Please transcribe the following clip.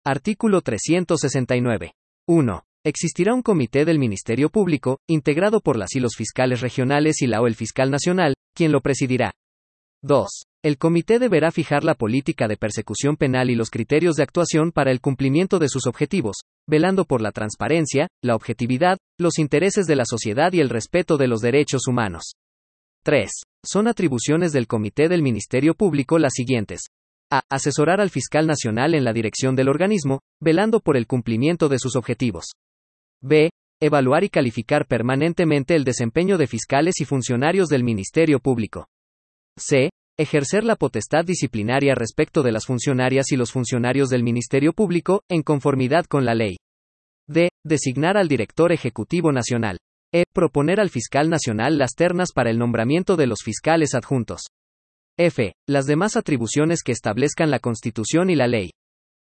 Artículo 369. 1. Existirá un comité del Ministerio Público, integrado por las y los fiscales regionales y la o el fiscal nacional, quien lo presidirá. 2. El comité deberá fijar la política de persecución penal y los criterios de actuación para el cumplimiento de sus objetivos, velando por la transparencia, la objetividad, los intereses de la sociedad y el respeto de los derechos humanos. 3. Son atribuciones del comité del Ministerio Público las siguientes. A. Asesorar al fiscal nacional en la dirección del organismo, velando por el cumplimiento de sus objetivos. B. Evaluar y calificar permanentemente el desempeño de fiscales y funcionarios del Ministerio Público. C. Ejercer la potestad disciplinaria respecto de las funcionarias y los funcionarios del Ministerio Público, en conformidad con la ley. D. Designar al director ejecutivo nacional. E. Proponer al fiscal nacional las ternas para el nombramiento de los fiscales adjuntos. F. Las demás atribuciones que establezcan la Constitución y la ley.